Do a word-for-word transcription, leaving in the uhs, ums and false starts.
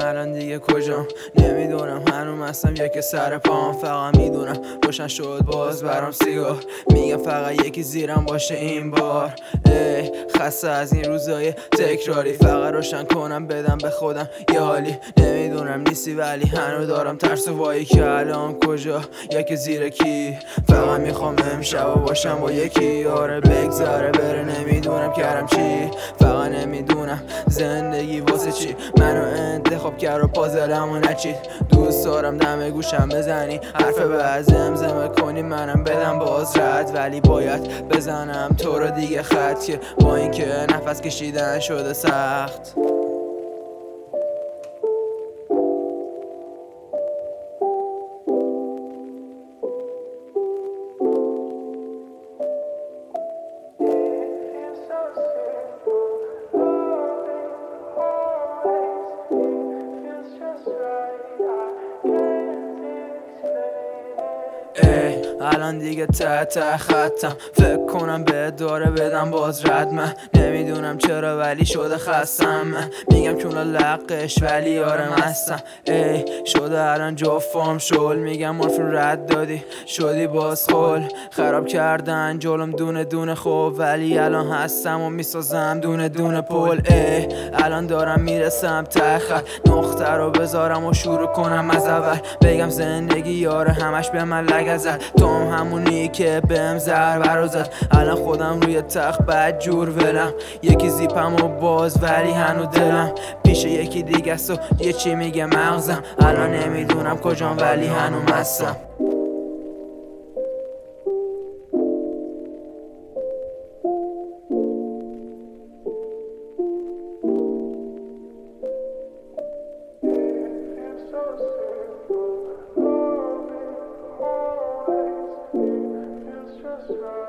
الان دیگه کجام نمیدونم، هنوز هستم یک سر پام، فقط میدونم روشن شد باز برام سیگار. میگم فقط یکی زیرم باشه این بار. ای خسته از این روزای تکراری، فقط روشن کنم بدم به خودم یه حالی. نمیدونم نیستی ولی هنوز دارم ترس و وایی که الان کجا یکی زیر کی. فقط میخوام امشب باشم با یکی، آره بگذره بره نمیدونم کردم چی. فقط نمیدونم زندگی واسه چی منو انتخاب کرد و پازلمو نچید. دوست دارم دم گوشم بزنی حرف بعد زمزمه کنی منم بدم باز رد، ولی باید بزنم تو رو دیگه خط که با اینکه نفس کشیدن شده سخت. ای الان دیگه ته ته خطم، فکر کنم به داره بدم باز رد. من نمیدونم چرا ولی شده خستم. من میگم چون لقش ولی آره مستم. ای شده الان جفام شل، میگم مورفین رد دادی شدی باز خل. خراب کردن جلوم دونه دونه خوب، ولی الان هستم و میسازم دونه دونه پل. ای الان دارم میرسم ته خط، نقطه رو بذارم و شروع کنم از اول. بگم زندگی یاره همش به من لگه زد، تو هم همونی که بهم ضربه زد. الان خودم روی تخت بد جور ولم، یکی زیپم و باز ولی هنو دلم پیش یکی دیگه است و یه چی میگه مغزم. الان نمیدونم کجام ولی هنو مستم. Just right.